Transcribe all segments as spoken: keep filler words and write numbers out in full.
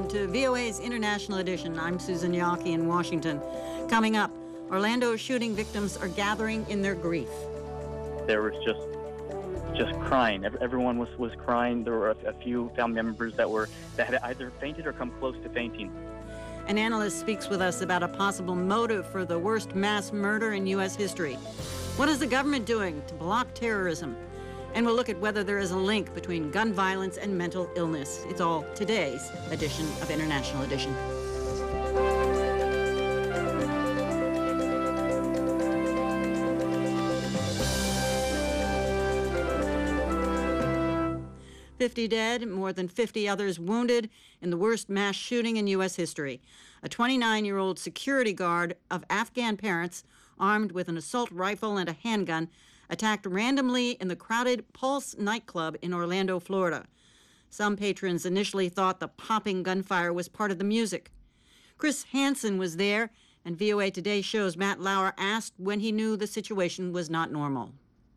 to V O A's International Edition. I'm Susan Yawkey in Washington. Coming up, Orlando shooting victims are gathering in their grief. There was just just crying. Everyone was, was crying. There were a, a few family members that were that had either fainted or come close to fainting. An analyst speaks with us about a possible motive for the worst mass murder in U S history. What is the government doing to block terrorism? And we'll look at whether there is a link between gun violence and mental illness. It's all today's edition of International Edition. fifty dead, more than fifty others wounded in the worst mass shooting in U S history. A twenty-nine-year-old security guard of Afghan parents, armed with an assault rifle and a handgun, attacked randomly in the crowded Pulse nightclub in Orlando, Florida. Some patrons initially thought the popping gunfire was part of the music. Chris Hansen was there, and V O A Today show's Matt Lauer asked when he knew the situation was not normal.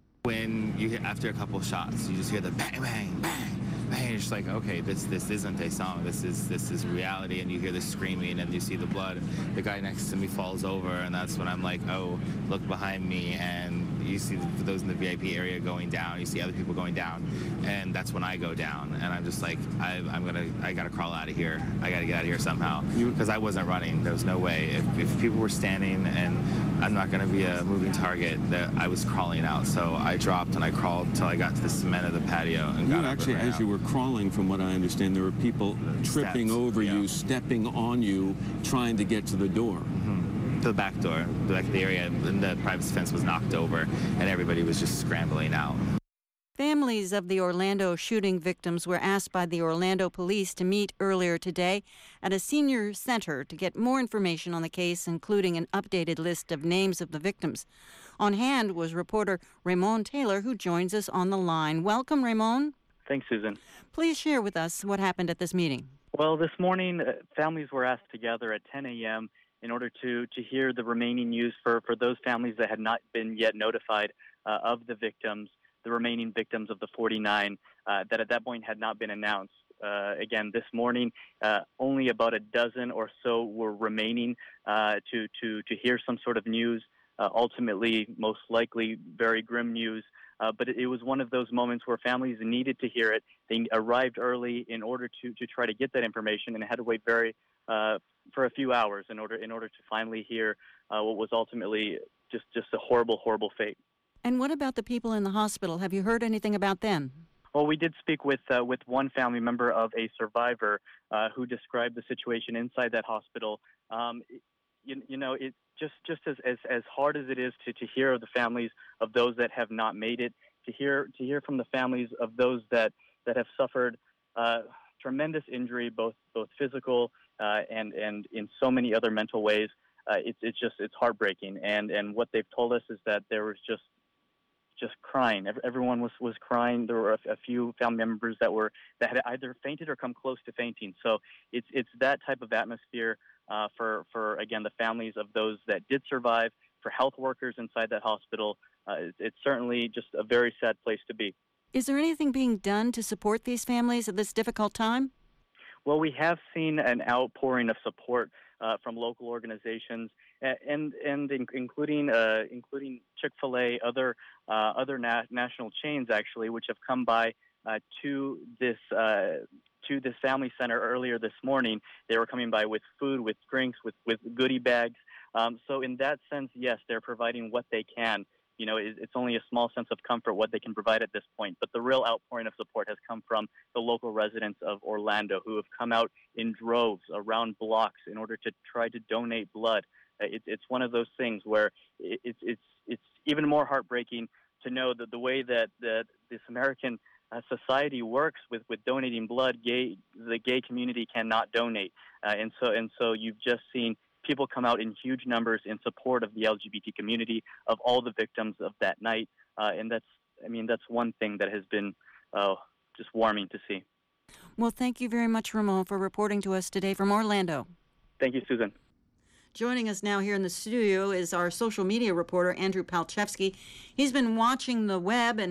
When you hear, after a couple of shots, you just hear the bang, bang, bang, bang. It's like, okay, this this isn't a song. This is this is reality. And you hear the screaming, and you see the blood. The guy next to me falls over, and that's when I'm like, oh, look behind me, and you see the, those in the V I P area going down. You see other people going down, and that's when I go down, and I'm just like, I, I'm gonna, I gotta crawl out of here. I gotta get out of here somehow, because I wasn't running. There was no way. If, if people were standing, and I'm not gonna be a moving target, that I was crawling out. So I dropped and I crawled until I got to the cement of the patio and you got actually, as out. You were crawling, from what I understand, there were people tripping Steps, over yeah. you, stepping on you, trying to get to the door. Mm-hmm. To the back door, the back of the area, and the privacy fence was knocked over, and everybody was just scrambling out. Families of the Orlando shooting victims were asked by the Orlando police to meet earlier today at a senior center to get more information on the case, including an updated list of names of the victims. On hand was reporter Raymond Taylor, who joins us on the line. Welcome, Raymond. Thanks, Susan. Please share with us what happened at this meeting. Well, this morning, uh, families were asked together at ten a.m. in order to, to hear the remaining news for, for those families that had not been yet notified uh, of the victims, the remaining victims of the forty-nine uh, that at that point had not been announced. Uh, again, this morning, uh, only about a dozen or so were remaining uh, to, to, to hear some sort of news, uh, ultimately, most likely, very grim news. Uh, but it, it was one of those moments where families needed to hear it. They arrived early in order to, to try to get that information and had to wait very uh, for a few hours in order in order to finally hear uh, what was ultimately just, just a horrible, horrible fate. And what about the people in the hospital? Have you heard anything about them? Well, we did speak with uh, with one family member of a survivor uh, who described the situation inside that hospital. Um, you, you know, it just just as, as, as hard as it is to, to hear of the families of those that have not made it, to hear to hear from the families of those that, that have suffered uh, tremendous injury, both both physical uh, and and in so many other mental ways. Uh, it's it's just it's heartbreaking. And and what they've told us is that there was just just crying. Everyone was, was crying. There were a, a few family members that were that had either fainted or come close to fainting. So it's it's that type of atmosphere uh, for for again the families of those that did survive, for health workers inside that hospital. Uh, it's, it's certainly just a very sad place to be. Is there anything being done to support these families at this difficult time? Well, we have seen an outpouring of support uh, from local organizations, and and in, including uh, including Chick-fil-A, other uh, other na- national chains actually, which have come by uh, to this uh, to this family center earlier this morning. They were coming by with food, with drinks, with with goodie bags. Um, so in that sense, yes, they're providing what they can. You know, it's only a small sense of comfort what they can provide at this point. But the real outpouring of support has come from the local residents of Orlando who have come out in droves around blocks in order to try to donate blood. It's it's one of those things where it's it's it's even more heartbreaking to know that the way that, that this American uh, society works with, with donating blood, gay the gay community cannot donate, uh, and so and so you've just seen people come out in huge numbers in support of the L G B T community, of all the victims of that night. Uh, and that's, I mean, that's one thing that has been uh, just warming to see. Well, thank you very much, Ramon, for reporting to us today from Orlando. Thank you, Susan. Joining us now here in the studio is our social media reporter, Andrew Palchevsky. He's been watching the web and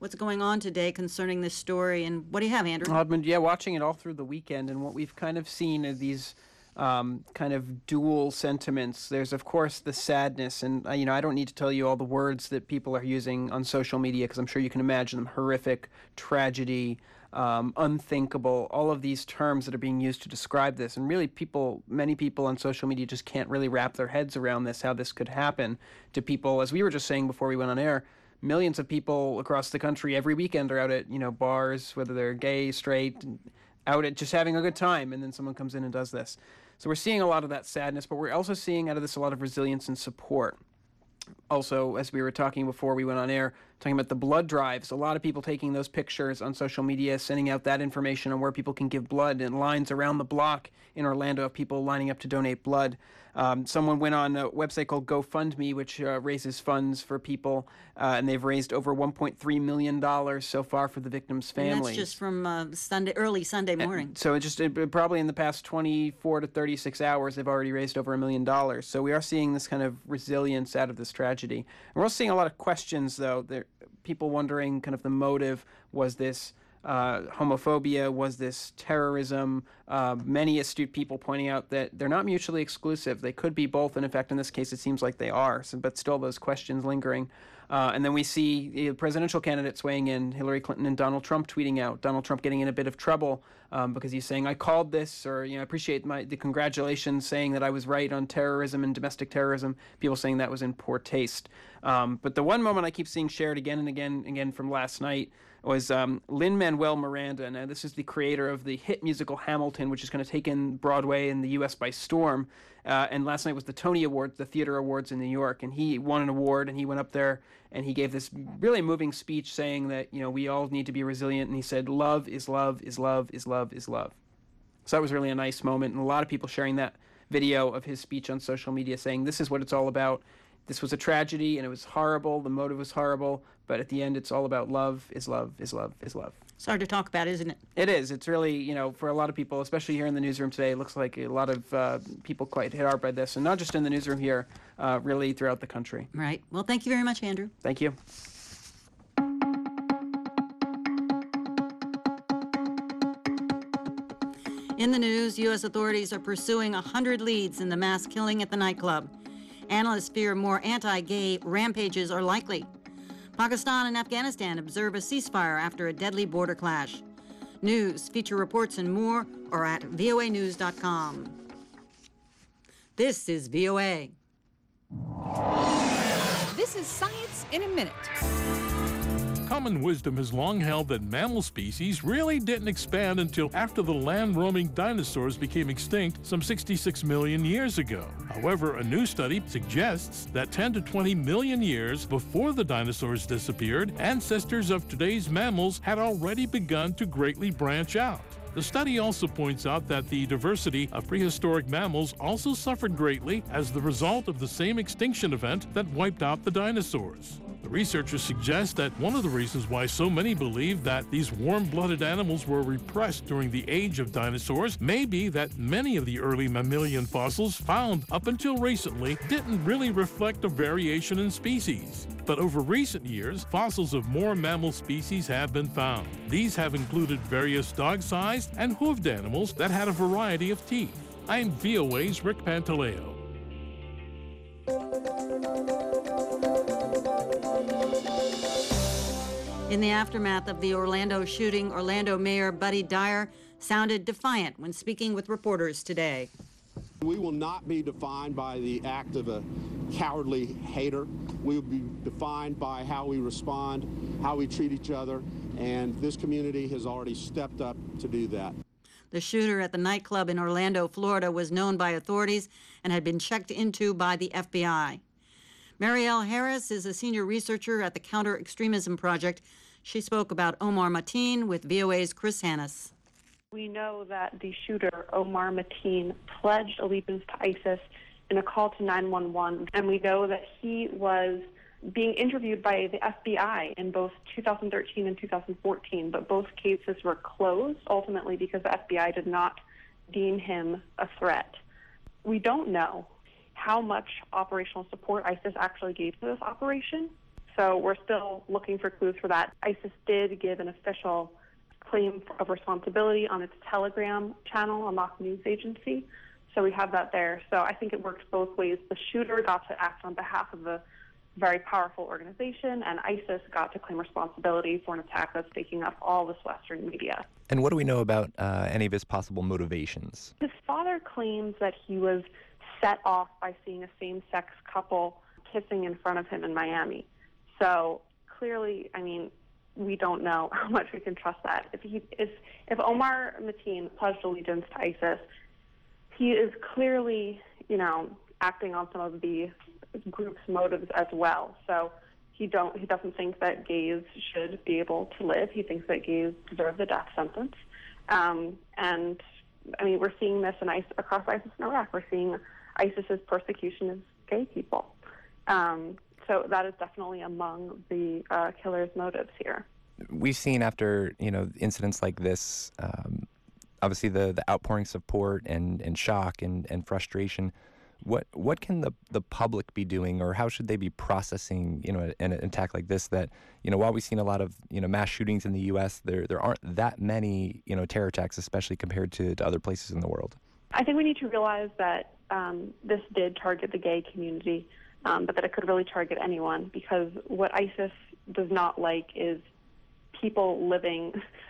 what's going on today concerning this story. And what do you have, Andrew? I've been, yeah, watching it all through the weekend, and what we've kind of seen are these um, kind of dual sentiments. There's, of course, the sadness, and, uh, you know, I don't need to tell you all the words that people are using on social media, because I'm sure you can imagine them: horrific, tragedy, Um, unthinkable, all of these terms that are being used to describe this. And really people, many people on social media just can't really wrap their heads around this, how this could happen to people. As we were just saying before we went on air, millions of people across the country every weekend are out at, you know, bars, whether they're gay, straight, out at just having a good time, and then someone comes in and does this. So we're seeing a lot of that sadness, but we're also seeing out of this a lot of resilience and support. Also, as we were talking before we went on air, talking about the blood drives, a lot of people taking those pictures on social media, sending out that information on where people can give blood, and lines around the block in Orlando of people lining up to donate blood. Um, someone went on a website called GoFundMe, which uh, raises funds for people, uh, and they've raised over one point three million dollars so far for the victims' families. And that's just from uh, Sunday, early Sunday morning. And so it just it, probably in the past twenty-four to thirty-six hours, they've already raised over a million dollars. So we are seeing this kind of resilience out of this tragedy. And we're also seeing a lot of questions, though. There, people wondering kind of the motive. Was this uh, homophobia? Was this terrorism? Uh, many astute people pointing out that they're not mutually exclusive. They could be both, and in fact, in this case, it seems like they are. So, but still, those questions lingering. Uh, and then we see the presidential candidates weighing in, Hillary Clinton and Donald Trump tweeting out. Donald Trump getting in a bit of trouble um, because he's saying, I called this, or, you know, I appreciate my the congratulations, saying that I was right on terrorism and domestic terrorism. People saying that was in poor taste. Um, but the one moment I keep seeing shared again and again, again from last night, was um, Lin-Manuel Miranda. Now, this is the creator of the hit musical Hamilton, which is going to take in Broadway and the U S by storm. Uh, and last night was the Tony Awards, the Theater Awards in New York, and he won an award, and he went up there and he gave this really moving speech saying that, you know, we all need to be resilient, and he said, love is love is love is love is love. So that was really a nice moment, and a lot of people sharing that video of his speech on social media saying this is what it's all about. This was a tragedy, and it was horrible, the motive was horrible, but at the end it's all about love is love is love is love. It's hard to talk about, isn't it? It is. It's really, you know, for a lot of people, especially here in the newsroom today, it looks like a lot of uh, people quite hit hard by this, and not just in the newsroom here, uh, really throughout the country. Right. Well, thank you very much, Andrew. Thank you. In the news, U S authorities are pursuing one hundred leads in the mass killing at the nightclub. Analysts fear more anti-gay rampages are likely. Pakistan and Afghanistan observe a ceasefire after a deadly border clash. News, feature reports, and more are at V O A news dot com. This is V O A. This is Science in a Minute. Common wisdom has long held that mammal species really didn't expand until after the land-roaming dinosaurs became extinct some sixty-six million years ago. However, a new study suggests that ten to twenty million years before the dinosaurs disappeared, ancestors of today's mammals had already begun to greatly branch out. The study also points out that the diversity of prehistoric mammals also suffered greatly as the result of the same extinction event that wiped out the dinosaurs. The researchers suggest that one of the reasons why so many believe that these warm-blooded animals were repressed during the age of dinosaurs may be that many of the early mammalian fossils found up until recently didn't really reflect a variation in species. But over recent years, fossils of more mammal species have been found. These have included various dog-sized and hoofed animals that had a variety of teeth. I'm V O A's Rick Pantaleo. In the aftermath of the Orlando shooting, Orlando Mayor Buddy Dyer sounded defiant when speaking with reporters today. We will not be defined by the act of a cowardly hater. We will be defined by how we respond, how we treat each other, and this community has already stepped up to do that. The shooter at the nightclub in Orlando, Florida, was known by authorities and had been checked into by the F B I. Marielle Harris is a senior researcher at the Counter Extremism Project. She spoke about Omar Mateen with V O A's Chris Hannes. We know that the shooter, Omar Mateen, pledged allegiance to ISIS in a call to nine one one, and we know that he was being interviewed by the F B I in both two thousand thirteen and two thousand fourteen, but both cases were closed ultimately because the F B I did not deem him a threat. We don't know how much operational support ISIS actually gave to this operation. So we're still looking for clues for that. ISIS did give an official claim of responsibility on its Telegram channel, a mock news agency. So we have that there. So I think it works both ways. The shooter got to act on behalf of a very powerful organization, and ISIS got to claim responsibility for an attack that's taking up all this Western media. And what do we know about uh, any of his possible motivations? His father claims that he was set off by seeing a same-sex couple kissing in front of him in Miami. So clearly, I mean, we don't know how much we can trust that. If he if, if Omar Mateen pledged allegiance to ISIS, he is clearly, you know, acting on some of the group's motives as well. So he don't he doesn't think that gays should be able to live. He thinks that gays deserve the death sentence. Um, and I mean, we're seeing this in ISIS, across ISIS in Iraq. We're seeing ISIS's persecution of gay people. Um, so that is definitely among the uh, killer's motives here. We've seen after, you know, incidents like this, um, obviously the, the outpouring support and, and shock and, and frustration. What what can the, the public be doing, or how should they be processing, you know, an, an attack like this? That, you know, while we've seen a lot of, you know, mass shootings in the U S, there there aren't that many, you know, terror attacks, especially compared to, to other places in the world. I think we need to realize that um, this did target the gay community, um, but that it could really target anyone, because what ISIS does not like is people living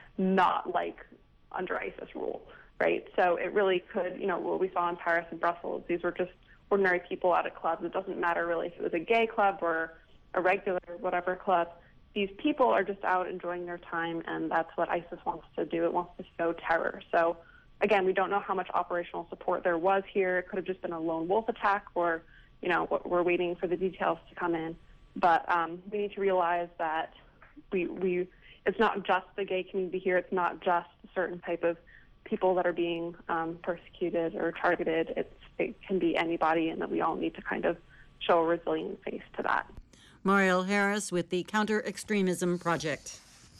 not like under ISIS rule, right? So it really could, you know, what we saw in Paris and Brussels, these were just ordinary people at a club. It doesn't matter really if it was a gay club or a regular whatever club. These people are just out enjoying their time, and that's what ISIS wants to do. It wants to sow terror. So again, we don't know how much operational support there was here. It could have just been a lone wolf attack, or, you know, we're waiting for the details to come in. But um, we need to realize that we we it's not just the gay community here. It's not just a certain type of people that are being um, persecuted or targeted. It's, it can be anybody, and that we all need to kind of show a resilient face to that. Mariel Harris with the Counter Extremism Project.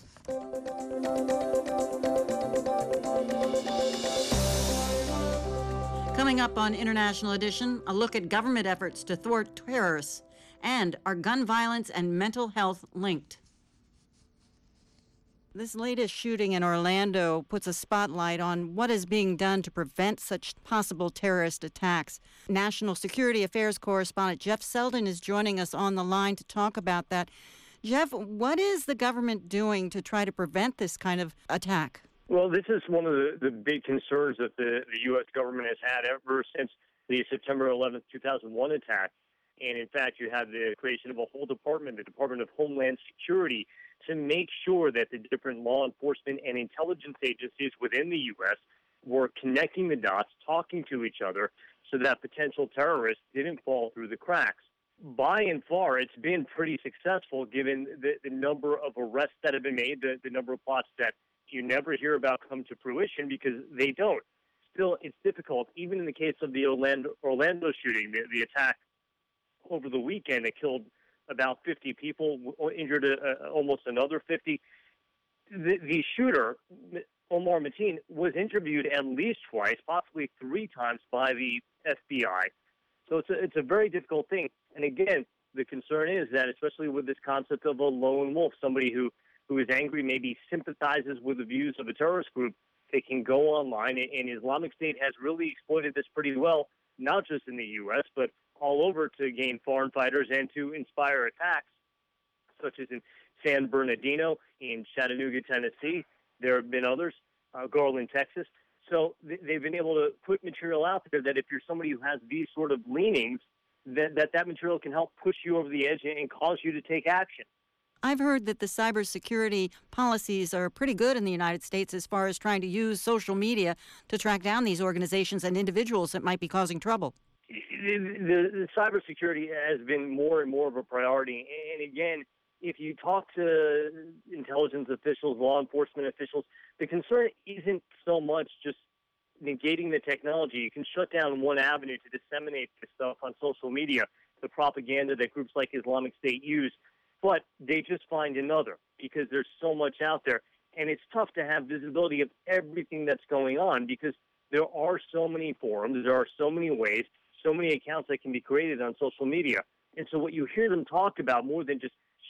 Coming up on International Edition, a look at government efforts to thwart terrorists, and are gun violence and mental health linked? This latest shooting in Orlando puts a spotlight on what is being done to prevent such possible terrorist attacks. National Security Affairs correspondent Jeff Selden is joining us on the line to talk about that. Jeff, what is the government doing to try to prevent this kind of attack? Well, this is one of the, the big concerns that the, the U S government has had ever since the September eleventh, two thousand one attack. And in fact, you have the creation of a whole department, the Department of Homeland Security, to make sure that the different law enforcement and intelligence agencies within the U S were connecting the dots, talking to each other, so that potential terrorists didn't fall through the cracks. By and far, it's been pretty successful given the, the number of arrests that have been made, the, the number of plots that you never hear about come to fruition because they don't. Still, it's difficult, even in the case of the Orlando, Orlando shooting, the, the attack over the weekend that killed about fifty people, injured uh, almost another fifty. The, the shooter, Omar Mateen, was interviewed at least twice, possibly three times by the F B I. So it's a, it's a very difficult thing. And again, the concern is that, especially with this concept of a lone wolf, somebody who, who is angry, maybe sympathizes with the views of a terrorist group, they can go online. And Islamic State has really exploited this pretty well, not just in the U S, but all over, to gain foreign fighters and to inspire attacks, such as in San Bernardino, in Chattanooga, Tennessee. There have been others, uh, Garland, Texas. So th- they've been able to put material out there that if you're somebody who has these sort of leanings, that that, that material can help push you over the edge and cause you to take action. I've heard that the cybersecurity policies are pretty good in the United States as far as trying to use social media to track down these organizations and individuals that might be causing trouble. The, the, the cybersecurity has been more and more of a priority. And again, if you talk to intelligence officials, law enforcement officials, the concern isn't so much just negating the technology. You can shut down one avenue to disseminate this stuff on social media, the propaganda that groups like Islamic State use, but they just find another because there's so much out there. And it's tough to have visibility of everything that's going on because there are so many forums, there are so many ways, so many accounts that can be created on social media. And so what you hear them talk about more than just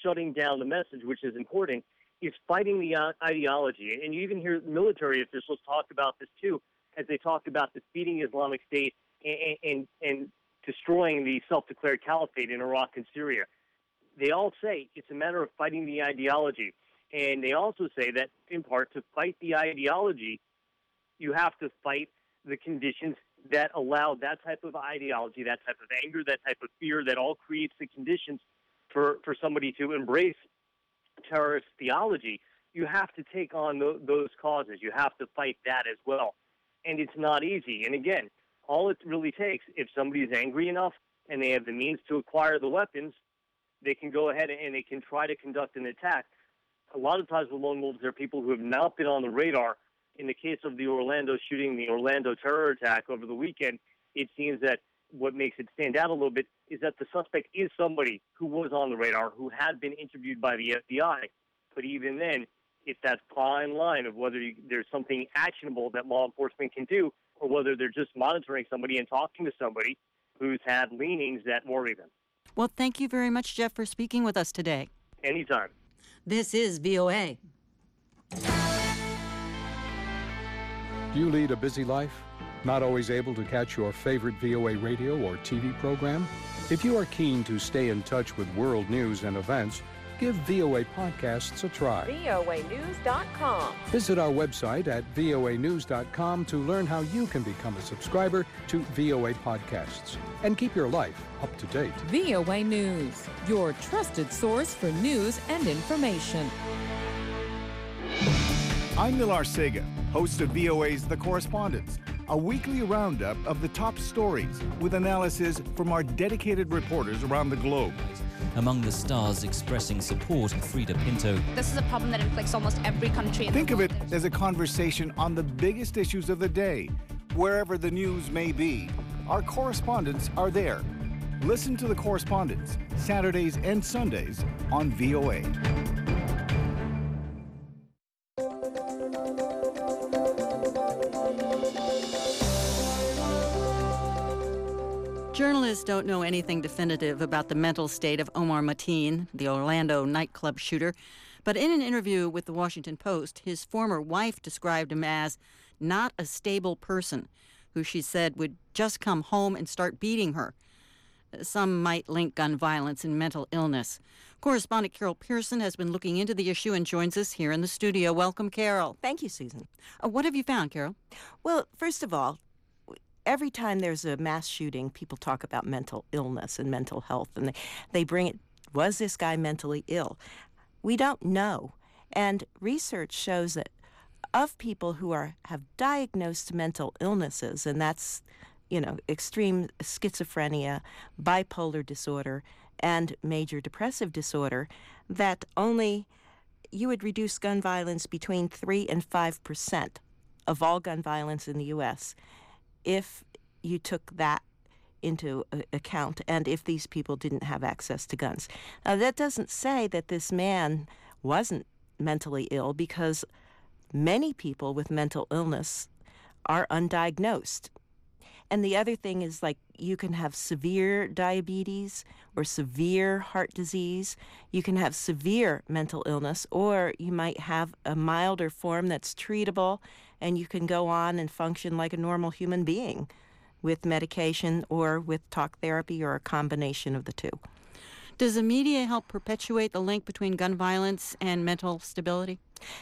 shutting down the message, which is important, is fighting the uh, ideology. And you even hear military officials talk about this too, as they talk about defeating Islamic State and, and, and destroying the self-declared caliphate in Iraq and Syria. They all say it's a matter of fighting the ideology. And they also say that, in part, to fight the ideology, you have to fight the conditions that allow that type of ideology, that type of anger, that type of fear, that all creates the conditions for, for somebody to embrace terrorist theology. You have to take on th- those causes. You have to fight that as well. And it's not easy. And again, all it really takes, if somebody is angry enough and they have the means to acquire the weapons, they can go ahead and they can try to conduct an attack. A lot of times with lone wolves, there are people who have not been on the radar. In the case of the Orlando shooting, the Orlando terror attack over the weekend, it seems that what makes it stand out a little bit is that the suspect is somebody who was on the radar, who had been interviewed by the F B I. But even then, it's that fine line of whether you, there's something actionable that law enforcement can do, or whether they're just monitoring somebody and talking to somebody who's had leanings that worry them. Well, thank you very much, Jeff, for speaking with us today. Anytime. This is V O A. Do you lead a busy life? Not always able to catch your favorite V O A radio or T V program? If you are keen to stay in touch with world news and events, give V O A Podcasts a try. V O A news dot com. Visit our website at V O A news dot com to learn how you can become a subscriber to V O A Podcasts and keep your life up to date. V O A News, your trusted source for news and information. I'm Nilar Sega, host of V O A's The Correspondents, a weekly roundup of the top stories with analysis from our dedicated reporters around the globe. Among the stars expressing support, Frida Pinto. This is a problem that inflicts almost every country in Think the of world. it as a conversation on the biggest issues of the day, wherever the news may be. Our correspondents are there. Listen to The Correspondents, Saturdays and Sundays on V O A. Journalists don't know anything definitive about the mental state of Omar Mateen, the Orlando nightclub shooter. But in an interview with the Washington Post, his former wife described him as not a stable person, who she said would just come home and start beating her. Some might link gun violence and mental illness. Correspondent Carol Pearson has been looking into the issue and joins us here in the studio. Welcome, Carol. Thank you, Susan. Uh, what have you found, Carol? Well, first of all, every time there's a mass shooting, people talk about mental illness and mental health, and they, they bring it, was this guy mentally ill? We don't know. And research shows that of people who are have diagnosed mental illnesses, and that's, you know, extreme schizophrenia, bipolar disorder, and major depressive disorder, that only you would reduce gun violence between three and five percent of all gun violence in the U S if you took that into account and if these people didn't have access to guns. Now, that doesn't say that this man wasn't mentally ill, because many people with mental illness are undiagnosed. And the other thing is, like, you can have severe diabetes or severe heart disease. You can have severe mental illness, or you might have a milder form that's treatable, and you can go on and function like a normal human being with medication or with talk therapy or a combination of the two. Does the media help perpetuate the link between gun violence and mental stability?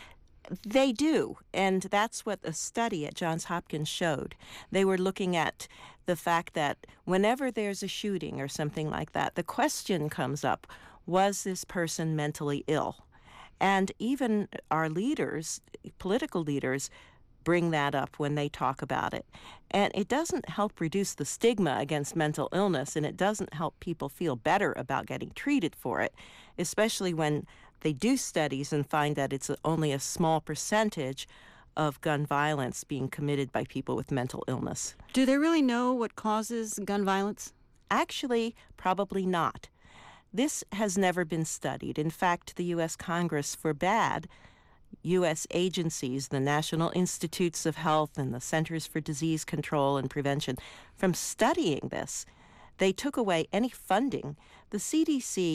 They do, and that's what a study at Johns Hopkins showed. They were looking at the fact that whenever there's a shooting or something like that, the question comes up, was this person mentally ill? And even our leaders, political leaders, bring that up when they talk about it. And it doesn't help reduce the stigma against mental illness, and it doesn't help people feel better about getting treated for it, especially when they do studies and find that it's only a small percentage of gun violence being committed by people with mental illness. Do they really know what causes gun violence? Actually, probably not. This has never been studied. In fact, the U S Congress forbade U S agencies, the National Institutes of Health and the Centers for Disease Control and Prevention, from studying this. They took away any funding. The C D C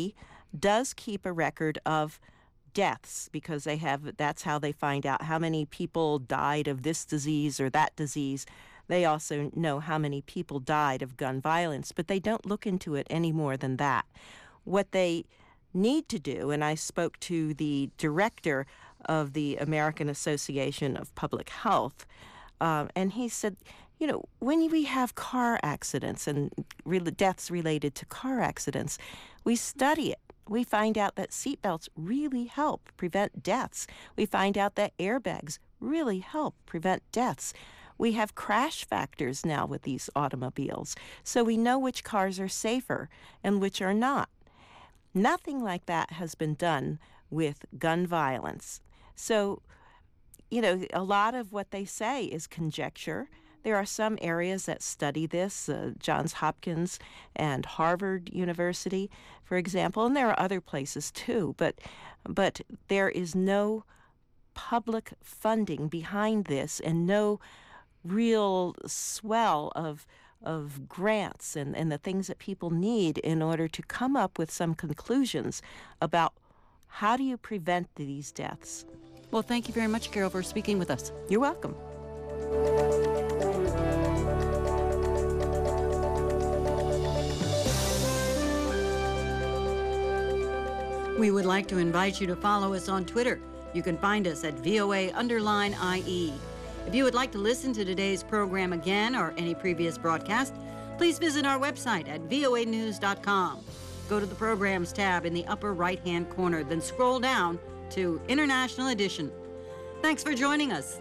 does keep a record of deaths, because they have that's how they find out how many people died of this disease or that disease. They also know how many people died of gun violence, but they don't look into it any more than that. What they need to do, and I spoke to the director of the American Association of Public Health, um, and he said, you know, when we have car accidents and re- deaths related to car accidents, we study it. We find out that seatbelts really help prevent deaths. We find out that airbags really help prevent deaths. We have crash factors now with these automobiles, so we know which cars are safer and which are not. Nothing like that has been done with gun violence. So, you know, a lot of what they say is conjecture. There are some areas that study this, uh, Johns Hopkins and Harvard University, for example, and there are other places too, but but there is no public funding behind this and no real swell of of grants and, and the things that people need in order to come up with some conclusions about how do you prevent these deaths. Well, thank you very much, Carol, for speaking with us. You're welcome. We would like to invite you to follow us on Twitter. You can find us at V O A underline I E. If you would like to listen to today's program again or any previous broadcast, please visit our website at V O A news dot com. Go to the Programs tab in the upper right-hand corner, then scroll down to International Edition. Thanks for joining us.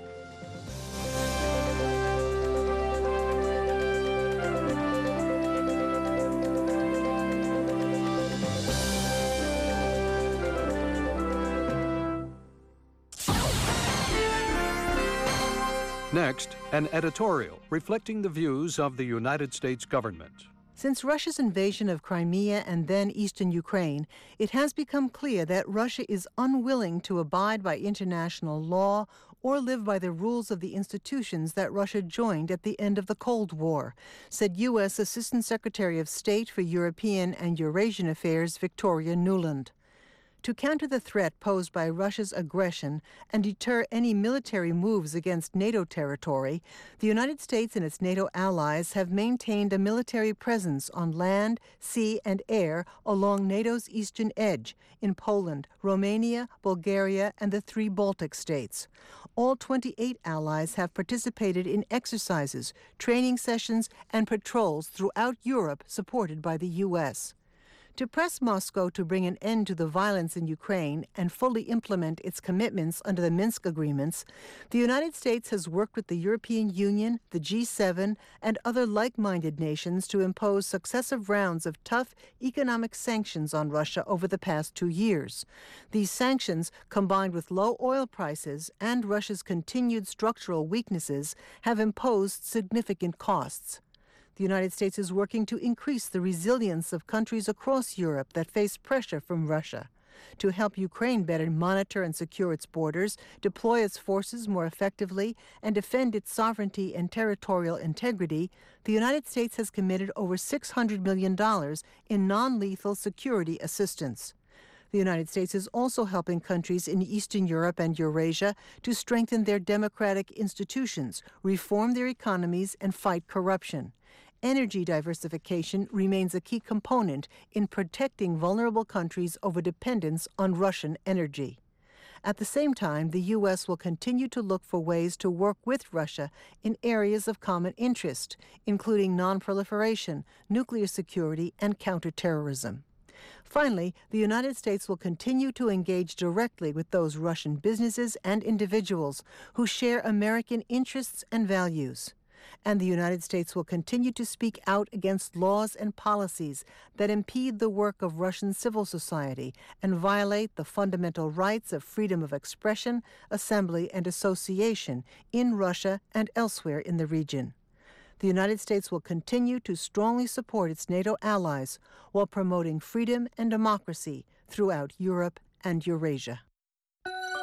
Next, an editorial reflecting the views of the United States government. Since Russia's invasion of Crimea and then eastern Ukraine, it has become clear that Russia is unwilling to abide by international law or live by the rules of the institutions that Russia joined at the end of the Cold War, said U S Assistant Secretary of State for European and Eurasian Affairs Victoria Nuland. To counter the threat posed by Russia's aggression and deter any military moves against NATO territory, the United States and its NATO allies have maintained a military presence on land, sea, and air along NATO's eastern edge in Poland, Romania, Bulgaria, and the three Baltic states. All twenty-eight allies have participated in exercises, training sessions, and patrols throughout Europe supported by the U S To press Moscow to bring an end to the violence in Ukraine and fully implement its commitments under the Minsk agreements, the United States has worked with the European Union, the G seven, and other like-minded nations to impose successive rounds of tough economic sanctions on Russia over the past two years. These sanctions, combined with low oil prices and Russia's continued structural weaknesses, have imposed significant costs. The United States is working to increase the resilience of countries across Europe that face pressure from Russia. To help Ukraine better monitor and secure its borders, deploy its forces more effectively, and defend its sovereignty and territorial integrity, the United States has committed over six hundred million dollars in non-lethal security assistance. The United States is also helping countries in Eastern Europe and Eurasia to strengthen their democratic institutions, reform their economies, and fight corruption. Energy diversification remains a key component in protecting vulnerable countries over dependence on Russian energy. At the same time, the U S will continue to look for ways to work with Russia in areas of common interest, including non-proliferation, nuclear security, and counterterrorism. Finally, the United States will continue to engage directly with those Russian businesses and individuals who share American interests and values. And the United States will continue to speak out against laws and policies that impede the work of Russian civil society and violate the fundamental rights of freedom of expression, assembly, and association in Russia and elsewhere in the region. The United States will continue to strongly support its NATO allies while promoting freedom and democracy throughout Europe and Eurasia.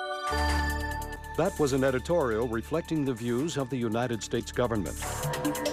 That was an editorial reflecting the views of the United States government.